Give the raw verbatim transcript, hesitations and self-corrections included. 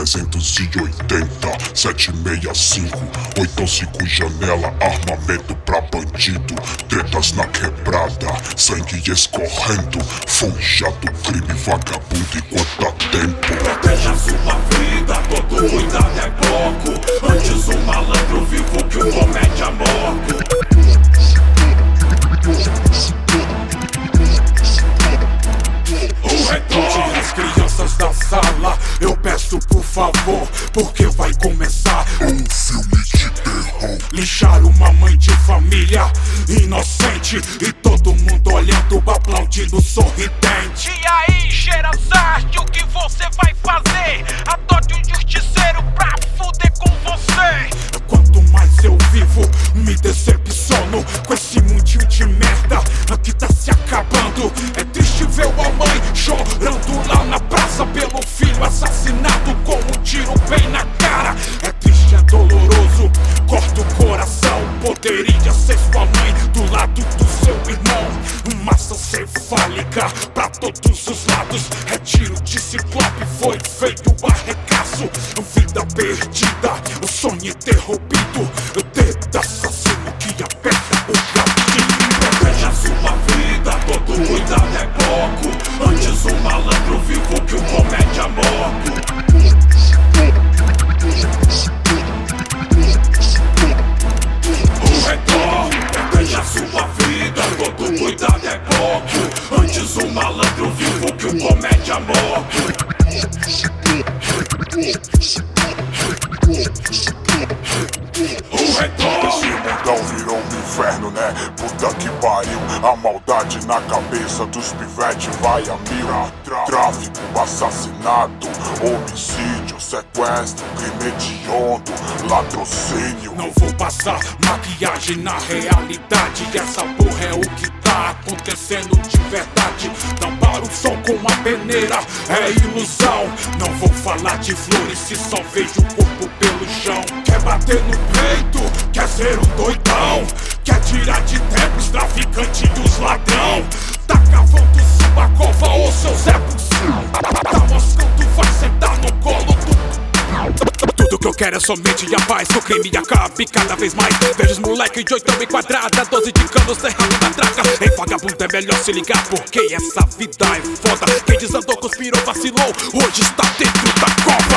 trezentos e oitenta, setecentos e sessenta e cinco, oitenta e cinco janela, armamento pra bandido, tretas na quebrada, sangue escorrendo, fuja do crime, vagabundo enquanto há tempo. Proteja sua vida, todo cuidado é pouco, antes um malandro vivo que um comédia morto. O retorno, as crianças da sala, eu peço por favor, porque vai começar um filme de terror. Lixar uma mãe de família inocente e todo mundo olhando, aplaudindo, sorridente. E aí, Sherazade, o que você vai fazer? Adote um justiceiro pra fuder com você. Quanto mais eu vivo, me decepciono com esse mundinho de merda que tá se acabando. É triste ver a mãe chorando lá na praça pelo filho assassinado com um tiro bem na cara. É triste, é doloroso, corta o coração. Poderia ser sua mãe do lado do seu irmão. Massa cefálica pra todos os lados. É tiro de ciclope, foi feito arregaço. Vida perdida, o sonho interrompido. Dedo assassino que aperta o gatilho. Proteja sua vida, todo cuidado é pouco, antes um malandro vivo que um comédia morto. O retorno, proteja sua vida, todo cuidado é pouco, antes um malandro vivo que um comédia morto. O retorno. Esse mundão virou um inferno, né? Puta que pariu. A maldade na cabeça dos pivete vai a mira. Tráfico, assassinato, homicídio, sequestro, crime hediondo, latrocínio. Não vou passar maquiagem na realidade. Essa porra é o que tá acontecendo de verdade. Não para o som com uma peneira, é ilusão. Não vou falar de flores se só vejo o corpo pelo chão. Quer bater no peito, quer ser um doidão, quer tirar de tempos traficante dos ladrão. Tá cavando sua cova ou seu Zé Bucão. Tá moscando, vai sentar no colo do... Tudo que eu quero é somente a paz, que o crime acabe cada vez mais. Vejo os moleques de oitão e quadrada, doze de canos cerrado na traca. Em vagabundo é melhor se ligar, porque essa vida é foda. Quem desandou, conspirou, vacilou, hoje está dentro da cova.